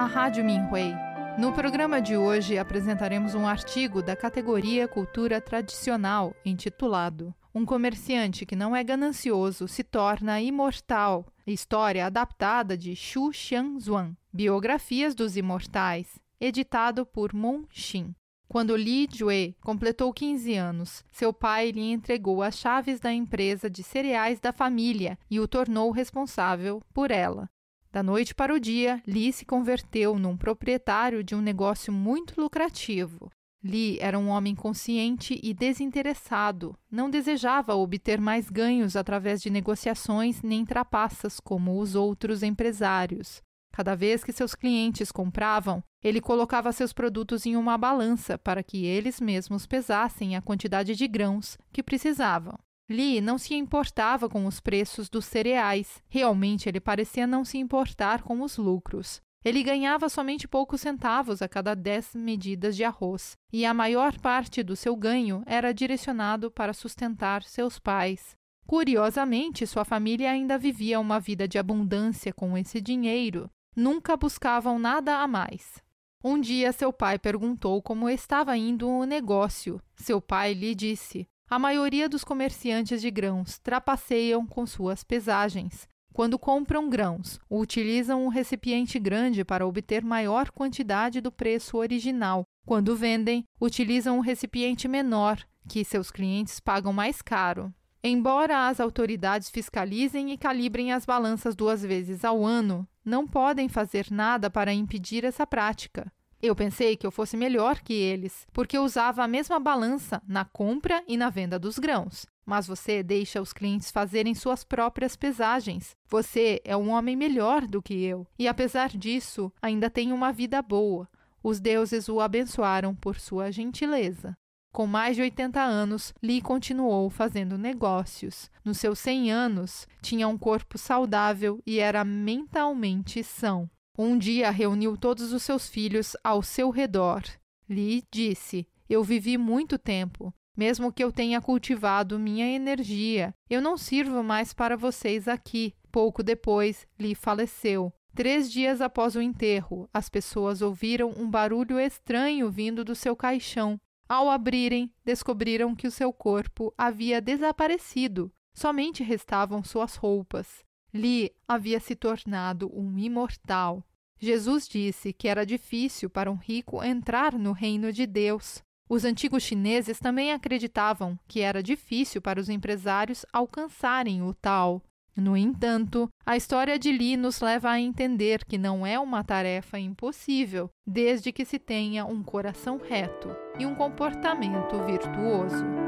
a Rádio Minhui. No programa de hoje apresentaremos um artigo da categoria Cultura Tradicional, intitulado Um comerciante que não é ganancioso se torna imortal. História adaptada de Xu Xiangzuan, Biografias dos Imortais, editado por Mon Xin. Quando Li Jue completou 15 anos, seu pai lhe entregou as chaves da empresa de cereais da família e o tornou responsável por ela. Da noite para o dia, Li se converteu num proprietário de um negócio muito lucrativo. Li era um homem consciente e desinteressado, não desejava obter mais ganhos através de negociações nem trapaças como os outros empresários. Cada vez que seus clientes compravam, ele colocava seus produtos em uma balança para que eles mesmos pesassem a quantidade de grãos que precisavam. Li não se importava com os preços dos cereais. Realmente, ele parecia não se importar com os lucros. Ele ganhava somente poucos centavos a cada 10 medidas de arroz, e a maior parte do seu ganho era direcionado para sustentar seus pais. Curiosamente, sua família ainda vivia uma vida de abundância com esse dinheiro. Nunca buscavam nada a mais. Um dia, seu pai perguntou como estava indo o negócio. Seu pai lhe disse: a maioria dos comerciantes de grãos trapaceiam com suas pesagens. Quando compram grãos, utilizam um recipiente grande para obter maior quantidade do preço original. Quando vendem, utilizam um recipiente menor, que seus clientes pagam mais caro. Embora as autoridades fiscalizem e calibrem as balanças 2 vezes ao ano, não podem fazer nada para impedir essa prática. Eu pensei que eu fosse melhor que eles, porque usava a mesma balança na compra e na venda dos grãos. Mas você deixa os clientes fazerem suas próprias pesagens. Você é um homem melhor do que eu. E apesar disso, ainda tem uma vida boa. Os deuses o abençoaram por sua gentileza. Com mais de 80 anos, Li continuou fazendo negócios. Nos seus 100 anos, tinha um corpo saudável e era mentalmente são. Um dia reuniu todos os seus filhos ao seu redor. Li disse: eu vivi muito tempo. Mesmo que eu tenha cultivado minha energia, eu não sirvo mais para vocês aqui. Pouco depois, Li faleceu. 3 dias após o enterro, as pessoas ouviram um barulho estranho vindo do seu caixão. Ao abrirem, descobriram que o seu corpo havia desaparecido. Somente restavam suas roupas. Li havia se tornado um imortal. Jesus disse que era difícil para um rico entrar no reino de Deus. Os antigos chineses também acreditavam que era difícil para os empresários alcançarem o tal. No entanto, a história de Li nos leva a entender que não é uma tarefa impossível, desde que se tenha um coração reto e um comportamento virtuoso.